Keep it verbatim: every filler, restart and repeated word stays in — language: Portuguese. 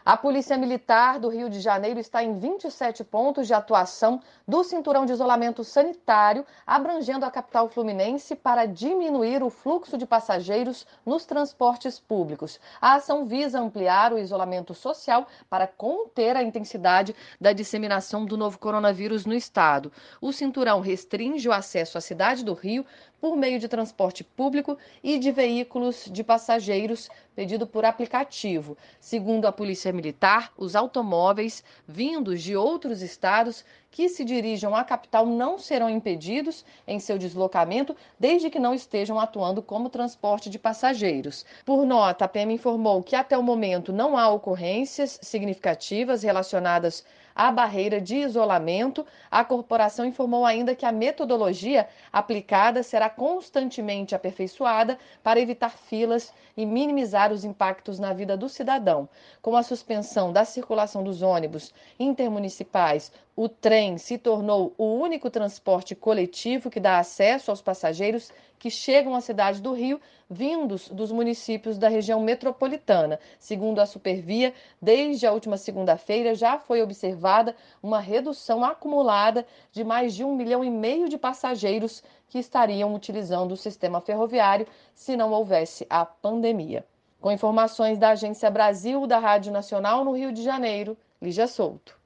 A Polícia Militar do Rio de Janeiro está em vinte e sete pontos de atuação do cinturão de isolamento sanitário, abrangendo a capital fluminense para diminuir o fluxo de passageiros nos transportes públicos. A ação visa ampliar o isolamento social para conter a intensidade da disseminação do novo coronavírus no estado. O cinturão restringe o acesso à cidade do Rio por meio de transporte público e de veículos de passageiros pedido por aplicativo. Segundo a Polícia Militar, os automóveis vindos de outros estados que se dirijam à capital não serão impedidos em seu deslocamento, desde que não estejam atuando como transporte de passageiros. Por nota, a P M informou que até o momento não há ocorrências significativas relacionadas à barreira de isolamento. A corporação informou ainda que a metodologia aplicada será constantemente aperfeiçoada para evitar filas e minimizar os impactos na vida do cidadão. Com a suspensão da circulação dos ônibus intermunicipais, o trem se tornou o único transporte coletivo que dá acesso aos passageiros que chegam à cidade do Rio, vindos dos municípios da região metropolitana. Segundo a Supervia, desde a última segunda-feira já foi observada uma redução acumulada de mais de um milhão e meio de passageiros que estariam utilizando o sistema ferroviário se não houvesse a pandemia. Com informações da Agência Brasil da Rádio Nacional no Rio de Janeiro, Lígia Souto.